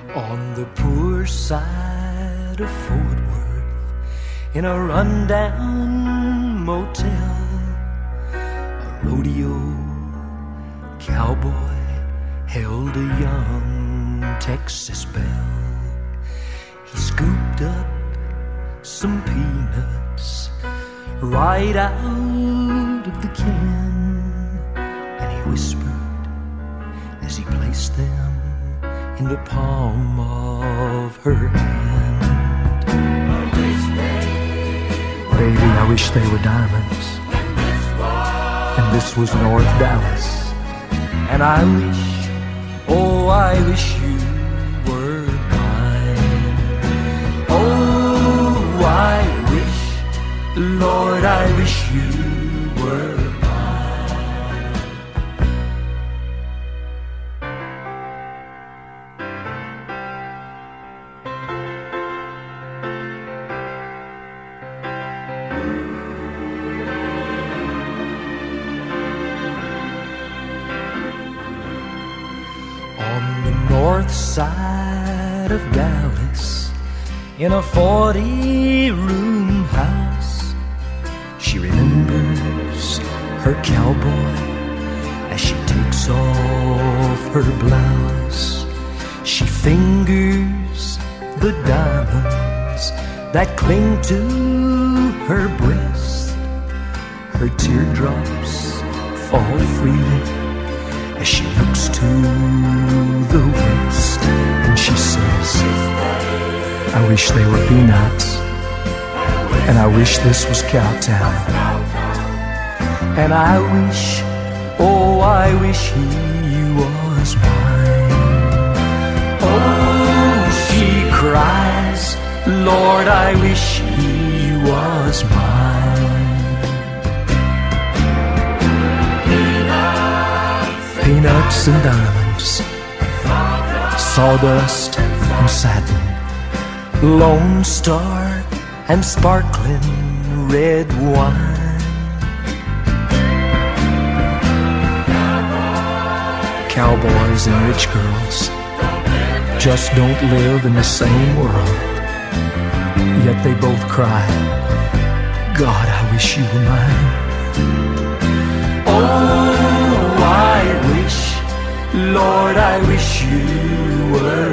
On the poor side of Fort Worth, in a rundown motel, a rodeo cowboy held a young Texas belle. He scooped up some peanuts right out of the can, and he whispered as he placed them in the palm of her hand. Baby, I wish they were diamonds, and this was North Dallas, and I wish, oh, I wish you were mine. Oh, I wish, Lord, I wish you were mine. On the north side of Dallas, in a 40-room house, she remembers her cowboy as she takes off her blouse. She fingers the diamonds that cling to her breast. Her teardrops fall freely as she looks to the west, and she says, I wish they were peanuts, and I wish this was Cowtown, and I wish, oh, I wish he was mine. Oh, she cries, Lord, I wish he was mine. Peanuts and diamonds, sawdust and satin, Lone Star and sparkling red wine. Cowboys and rich girls just don't live in the same world, yet they both cry, God, I wish you were mine. Oh, I wish, Lord, I wish you were